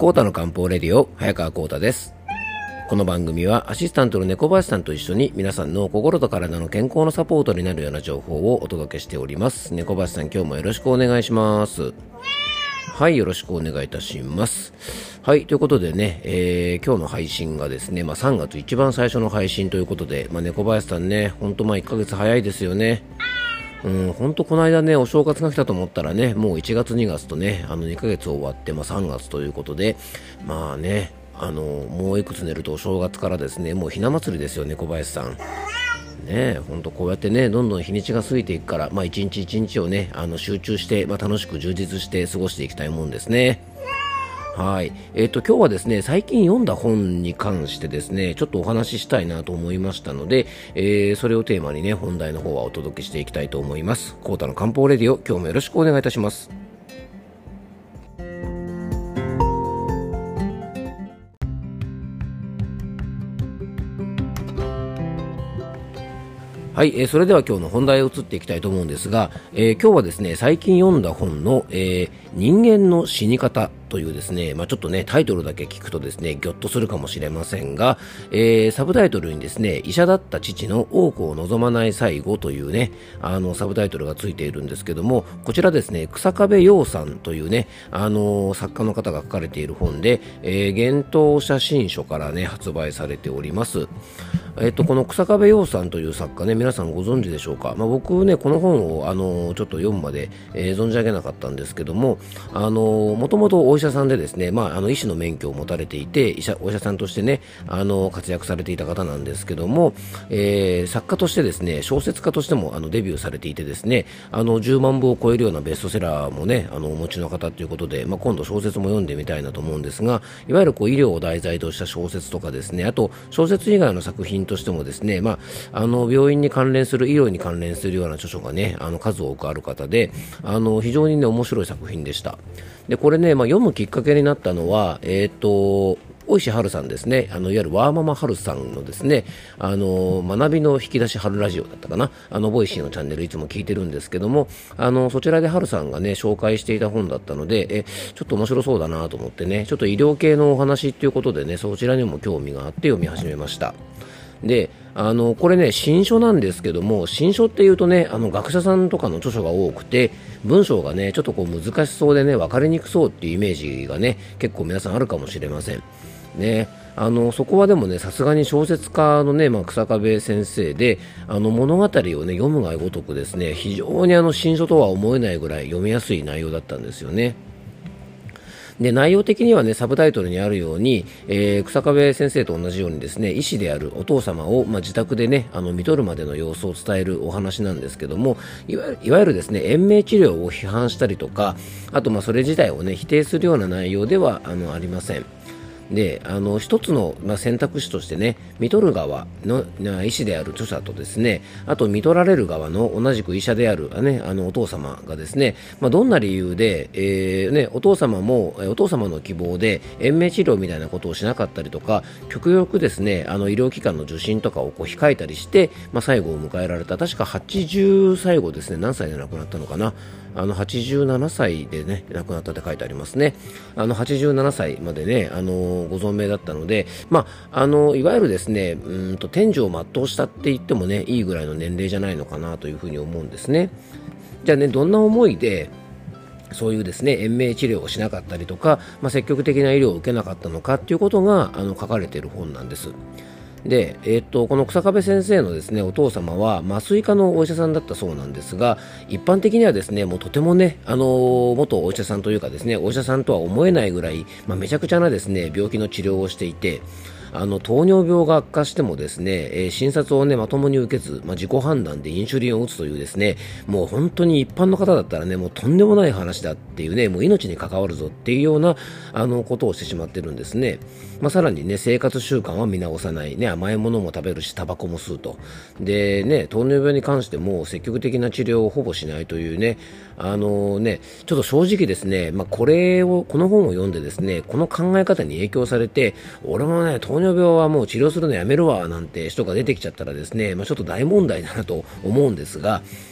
コータの漢方レディオ、早川コータです。この番組はアシスタントの猫林さんと一緒に皆さんの心と体の健康のサポートになるような情報をお届けしております。猫林さん、今日もよろしくお願いします。はい、よろしくお願いいたします。はい、ということでね、今日の配信がですね、3月一番最初の配信ということで、猫林さんね、ほんと1ヶ月早いですよね。ほんとこの間ね、お正月が来たと思ったらね、もう1月2月とね、2ヶ月終わって、3月ということで、もういくつ寝るとお正月からですね、もうひな祭りですよね、小林さん。ね、ほんとこうやってね、どんどん日にちが過ぎていくから、一日一日をね、集中して、楽しく充実して過ごしていきたいもんですね。はい。今日はですね、最近読んだ本に関してですね、ちょっとお話ししたいなと思いましたので、それをテーマにね、本題の方はお届けしていきたいと思います。コータの漢方レディオ、今日もよろしくお願いいたします。はい、それでは今日の本題を移っていきたいと思うんですが、今日はですね、最近読んだ本の、人間の死に方というですね、ちょっとね、タイトルだけ聞くとですね、ギョッとするかもしれませんが、サブタイトルにですね、医者だった父の多くを望まない最後というね、サブタイトルがついているんですけども、こちらですね、草壁陽さんというね、作家の方が書かれている本で、幻冬写真書からね、発売されております。この草壁陽さんという作家ね、皆さんご存知でしょうか。僕ね、この本をちょっと読むまで、存じ上げなかったんですけども、もともとお医者さんでですね、医師の免許を持たれていて、お医者さんとしてね、活躍されていた方なんですけども、作家としてですね、小説家としてもデビューされていてですね、10万部を超えるようなベストセラーもね、お持ちの方ということで、今度小説も読んでみたいなと思うんですが、いわゆる医療を題材とした小説とかですね、あと小説以外の作品としてもですね、病院に関連する、医療に関連するような著書がね、数多くある方で、非常にね、面白い作品でした。で、これね、読むきっかけになったのは、大石春さんですね、いわゆるワーママ春さんのですね、学びの引き出し春ラジオだったかな、ボイシーのチャンネルいつも聞いてるんですけども、そちらで春さんがね、紹介していた本だったので、ちょっと面白そうだなと思ってね、ちょっと医療系のお話っていうことでね、そちらにも興味があって読み始めました。で、これね、新書なんですけども、新書っていうとね、学者さんとかの著書が多くて、文章がね、ちょっと難しそうでね、分かりにくそうっていうイメージがね、結構皆さんあるかもしれません。ね、そこはでもね、さすがに小説家のね、草壁先生で、物語をね、読むがごとくですね、非常に新書とは思えないぐらい読みやすい内容だったんですよね。で、内容的にはね、サブタイトルにあるように、草壁先生と同じようにですね、医師であるお父様を、自宅でね、見とるまでの様子を伝えるお話なんですけども、いわゆるですね、延命治療を批判したりとか、あとそれ自体をね、否定するような内容ではありません。で、一つの、選択肢としてね、見とる側の医師である著者とですね、あと見とられる側の同じく医者である、お父様がですね、どんな理由で、お父様の希望で延命治療みたいなことをしなかったりとか、極力ですね、医療機関の受診とかを控えたりして、最後を迎えられた、確か80最後ですね、何歳で亡くなったのかな、87歳でね、亡くなったって書いてありますね。87歳までね、ご存命だったので、いわゆるですね、天寿を全うしたって言ってもね、いいぐらいの年齢じゃないのかなというふうに思うんですね。じゃあね、どんな思いで、そういうですね、延命治療をしなかったりとか、積極的な医療を受けなかったのかっていうことが、書かれている本なんです。で、この草壁先生のですね、お父様は麻酔科のお医者さんだったそうなんですが、一般的にはですね、もうとてもね、元お医者さんというかですね、お医者さんとは思えないぐらい、めちゃくちゃなですね、病気の治療をしていて、糖尿病が悪化してもですね、診察をね、まともに受けず、自己判断でインシュリンを打つというですね、もう本当に一般の方だったらね、もうとんでもない話だっていうね、もう命に関わるぞっていうような、ことをしてしまってるんですね。さらにね、生活習慣は見直さないね、甘いものも食べるし、タバコも吸うと。でね、糖尿病に関しても積極的な治療をほぼしないというね、ちょっと正直ですね、この本を読んでですね、この考え方に影響されて、俺もね、糖尿病はもう治療するのやめるわなんて人が出てきちゃったらですね、ちょっと大問題だなと思うんですが、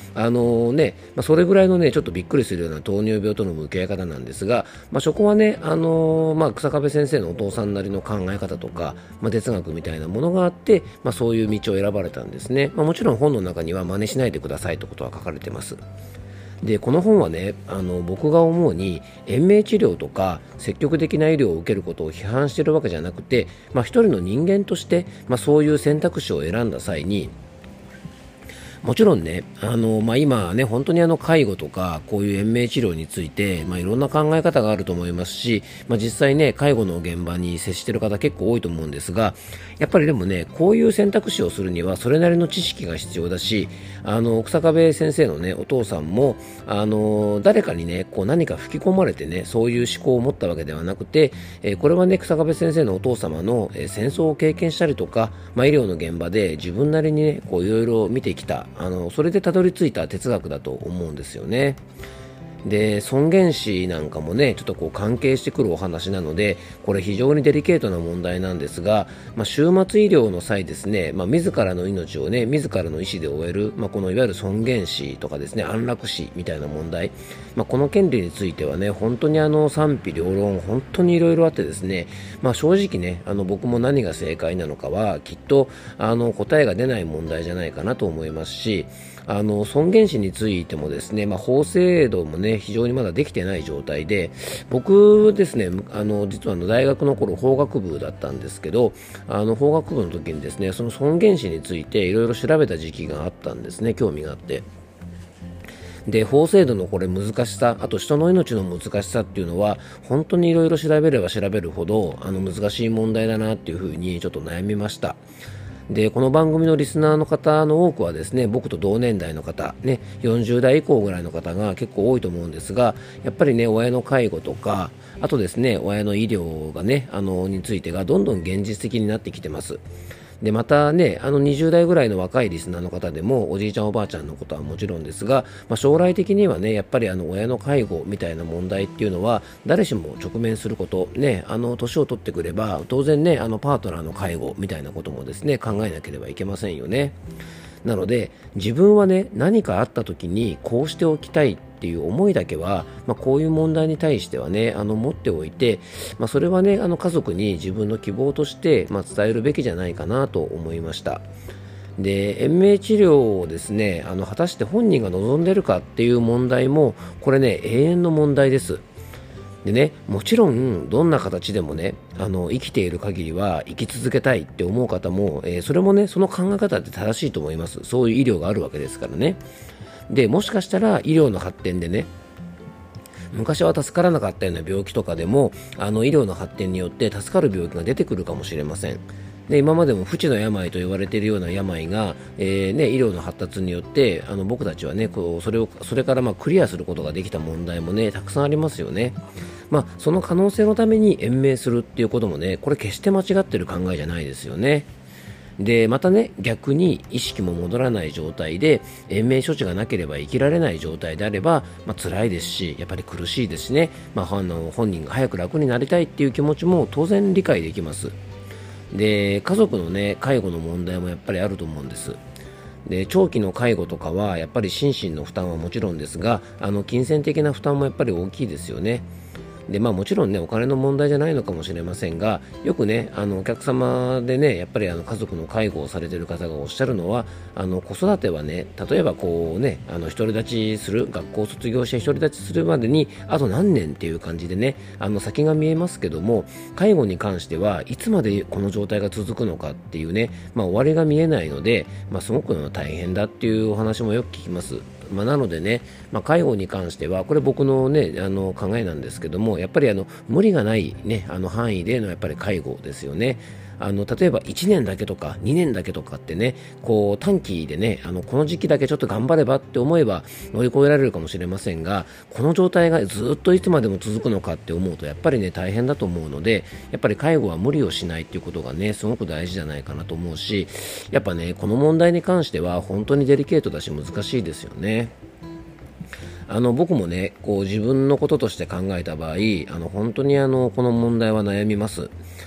それぐらいのねちょっとびっくりするような糖尿病との向き合い方なんですが、そこはね、草壁先生のお父さんなりの考え方とか、哲学みたいなものがあって、そういう道を選ばれたんですね。もちろん本の中には真似しないでくださいということは書かれています。でこの本はね、僕が思うに延命治療とか積極的な医療を受けることを批判しているわけじゃなくて、一人の人間として、そういう選択肢を選んだ際に、もちろんね、今ね、本当に介護とかこういう延命治療について、いろんな考え方があると思いますし、実際ね、介護の現場に接している方結構多いと思うんですが、やっぱりでもね、こういう選択肢をするにはそれなりの知識が必要だし、草壁先生のね、お父さんも、誰かにね、こう何か吹き込まれてね、そういう思考を持ったわけではなくて、これはね、草壁先生のお父様の、戦争を経験したりとか、医療の現場で自分なりにね、こういろいろ見てきた、それでたどり着いた哲学だと思うんですよね。で尊厳死なんかもねちょっとこう関係してくるお話なので、これ非常にデリケートな問題なんですが、終末医療の際ですね、自らの命をね自らの意思で終える、このいわゆる尊厳死とかですね、安楽死みたいな問題、この権利についてはね本当に賛否両論本当にいろいろあってですね、正直ね僕も何が正解なのかはきっと答えが出ない問題じゃないかなと思いますし、尊厳死についてもですね、法制度もね非常にまだできてない状態で、僕ですね実は大学の頃法学部だったんですけど、法学部の時にですねその尊厳死についていろいろ調べた時期があったんですね。興味があって、で法制度のこれ難しさ、あと人の命の難しさっていうのは本当にいろいろ調べれば調べるほど難しい問題だなっていうふうにちょっと悩みました。でこの番組のリスナーの方の多くはですね、僕と同年代の方、ね、40代以降ぐらいの方が結構多いと思うんですが、やっぱりね親の介護とか、あとですね親の医療がねについてがどんどん現実的になってきてます。でまたね20代ぐらいの若いリスナーの方でもおじいちゃんおばあちゃんのことはもちろんですが、将来的にはねやっぱり親の介護みたいな問題っていうのは誰しも直面することね、年を取ってくれば当然ねパートナーの介護みたいなこともですね考えなければいけませんよね。なので自分はね何かあった時にこうしておきたいっていう思いだけは、こういう問題に対してはね持っておいて、それはね家族に自分の希望として、伝えるべきじゃないかなと思いました。で延命治療をですね果たして本人が望んでるかっていう問題もこれね永遠の問題です。でね、もちろんどんな形でもね生きている限りは生き続けたいって思う方も、それもねその考え方って正しいと思います。そういう医療があるわけですからね。でもしかしたら医療の発展でね昔は助からなかったような病気とかでも医療の発展によって助かる病気が出てくるかもしれません。で今までも不治の病と言われているような病が、医療の発達によって僕たちはねそれからクリアすることができた問題もねたくさんありますよね。その可能性のために延命するっていうこともねこれ決して間違っている考えじゃないですよね。でまたね逆に意識も戻らない状態で延命処置がなければ生きられない状態であれば、辛いですしやっぱり苦しいですしね、本人が早く楽になりたいっていう気持ちも当然理解できます。で家族のね介護の問題もやっぱりあると思うんです。で長期の介護とかはやっぱり心身の負担はもちろんですが金銭的な負担もやっぱり大きいですよね。でもちろんねお金の問題じゃないのかもしれませんが、よくねお客様でねやっぱり家族の介護をされている方がおっしゃるのは子育てはね例えばこうね独り立ちする、学校を卒業して独り立ちするまでにあと何年っていう感じでね先が見えますけども、介護に関してはいつまでこの状態が続くのかっていうね、終わりが見えないので、すごく大変だっていうお話もよく聞きます。なのでね、介護に関してはこれ僕のね考えなんですけども、やっぱり無理がないね範囲でのやっぱり介護ですよね。例えば1年だけとか2年だけとかってねこう短期でねこの時期だけちょっと頑張ればって思えば乗り越えられるかもしれませんが、この状態がずっといつまでも続くのかって思うとやっぱりね大変だと思うので、やっぱり介護は無理をしないっていうことがねすごく大事じゃないかなと思うし、やっぱねこの問題に関しては本当にデリケートだし難しいですよね。僕もねこう自分のこととして考えた場合本当にこの問題は悩みます。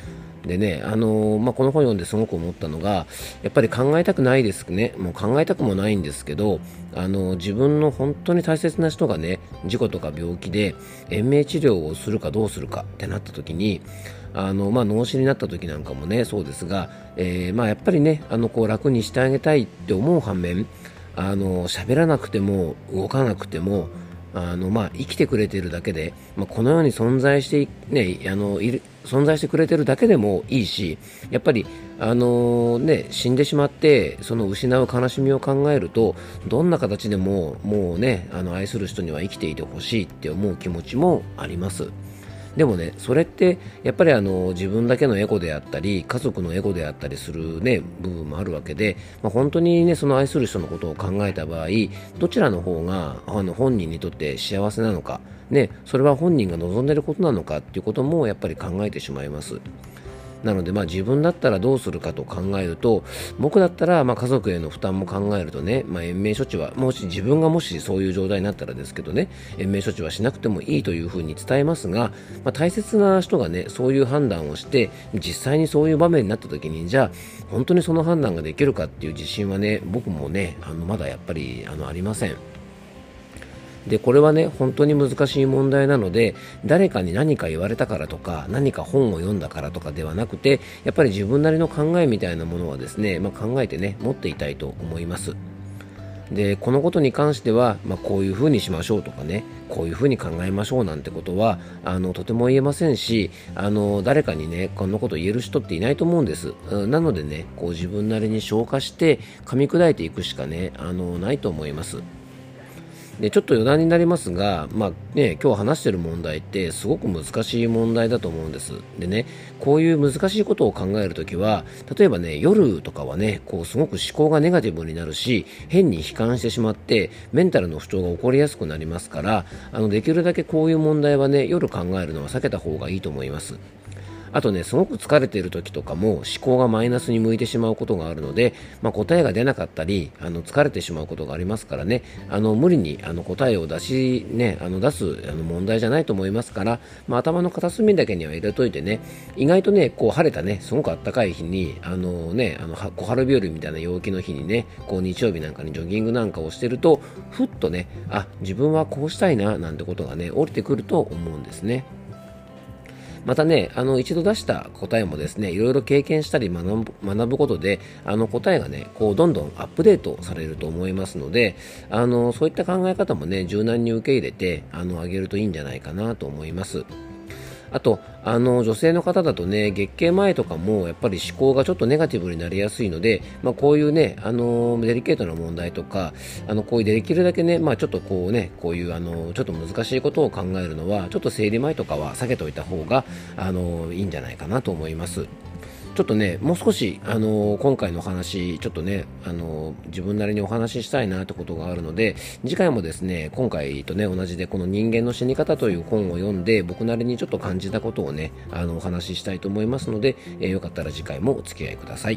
でね、この本読んですごく思ったのが、やっぱり考えたくないですね。もう考えたくもないんですけど、自分の本当に大切な人がね、事故とか病気で延命治療をするかどうするかってなった時に、脳死になった時なんかもね、そうですが、やっぱりね、こう楽にしてあげたいって思う反面、喋らなくても動かなくても、生きてくれているだけで、この世に存在して、ね、存在してくれているだけでもいいし、やっぱり、死んでしまってその失う悲しみを考えると、どんな形でももうね、愛する人には生きていてほしいって思う気持ちもあります。でもね、それってやっぱり自分だけのエゴであったり、家族のエゴであったりするね、部分もあるわけで、本当にね、その愛する人のことを考えた場合、どちらの方が本人にとって幸せなのか、ね、それは本人が望んでいることなのかっていうこともやっぱり考えてしまいます。なので、自分だったらどうするかと考えると、僕だったら家族への負担も考えるとね、延命処置は自分がもしそういう状態になったらですけどね、延命処置はしなくてもいいというふうに伝えますが、大切な人がね、そういう判断をして実際にそういう場面になった時に、じゃあ本当にその判断ができるかっていう自信はね、僕もね、まだやっぱりありません。で、これはね、本当に難しい問題なので、誰かに何か言われたからとか、何か本を読んだからとかではなくて、やっぱり自分なりの考えみたいなものはですね、考えてね、持っていたいと思います。で、このことに関しては、こういうふうにしましょうとかね、こういうふうに考えましょうなんてことは、とても言えませんし、誰かにね、こんなこと言える人っていないと思うんです。なのでね、こう自分なりに消化して、噛み砕いていくしかね、ないと思います。で、ちょっと余談になりますが、今日話している問題ってすごく難しい問題だと思うんです。でね、こういう難しいことを考えるときは、例えばね、夜とかはね、こうすごく思考がネガティブになるし、変に悲観してしまって、メンタルの不調が起こりやすくなりますから、できるだけこういう問題はね、夜考えるのは避けた方がいいと思います。あとね、すごく疲れている時とかも思考がマイナスに向いてしまうことがあるので、答えが出なかったり、疲れてしまうことがありますからね、無理に答えを出す問題じゃないと思いますから、頭の片隅だけには入れといてね、意外とね、こう晴れたね、すごく暖かい日に、小春日和みたいな陽気の日にね、こう日曜日なんかにジョギングなんかをしてると、ふっとね、自分はこうしたいな、なんてことがね、降りてくると思うんですね。またね、一度出した答えもですね、いろいろ経験したり学ぶことで、答えがね、こうどんどんアップデートされると思いますので、そういった考え方もね、柔軟に受け入れて、あげるといいんじゃないかなと思います。あと、女性の方だとね、月経前とかもやっぱり思考がちょっとネガティブになりやすいので、こういうね、デリケートな問題とか、こういうできるだけね、ちょっとこうね、こういうちょっと難しいことを考えるのは、ちょっと生理前とかは避けておいた方が、いいんじゃないかなと思います。ちょっとね、もう少し、今回のお話、ちょっとね、自分なりにお話ししたいなってことがあるので、次回もですね、今回とね、同じで、この人間の死に方という本を読んで、僕なりにちょっと感じたことをね、お話ししたいと思いますので、よかったら次回もお付き合いください。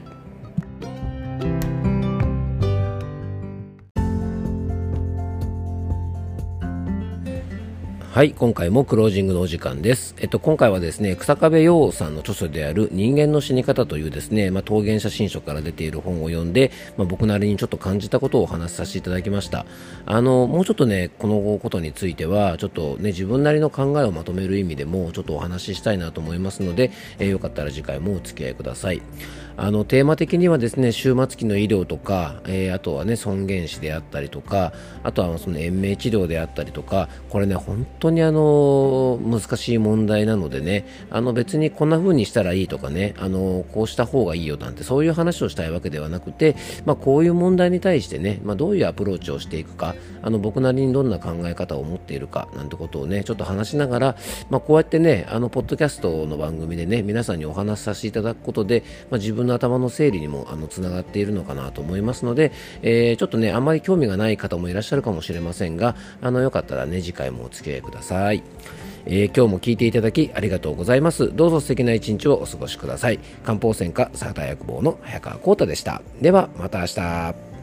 はい、今回もクロージングのお時間です。今回はですね、草壁陽さんの著書である人間の死に方というですね、桃源写真書から出ている本を読んで、僕なりにちょっと感じたことをお話しさせていただきました。もうちょっとね、このことについては、ちょっとね、自分なりの考えをまとめる意味でも、ちょっとお話ししたいなと思いますので、よかったら次回もお付き合いください。テーマ的にはですね、終末期の医療とか、あとはね、尊厳死であったりとか、あとはその延命治療であったりとか、これね、本当に難しい問題なのでね、別にこんな風にしたらいいとかね、こうした方がいいよなんてそういう話をしたいわけではなくて、こういう問題に対してね、どういうアプローチをしていくか、僕なりにどんな考え方を持っているかなんてことをね、ちょっと話しながら、こうやってね、ポッドキャストの番組でね、皆さんにお話しさせていただくことで、自分の頭の整理にもつながっているのかなと思いますので、ちょっとね、あんまり興味がない方もいらっしゃるかもしれませんが、よかったらね、次回もお付き合いください。今日も聞いていただきありがとうございます。どうぞ素敵な一日をお過ごしください。漢方専科サーター薬房の早川浩太でした。ではまた明日。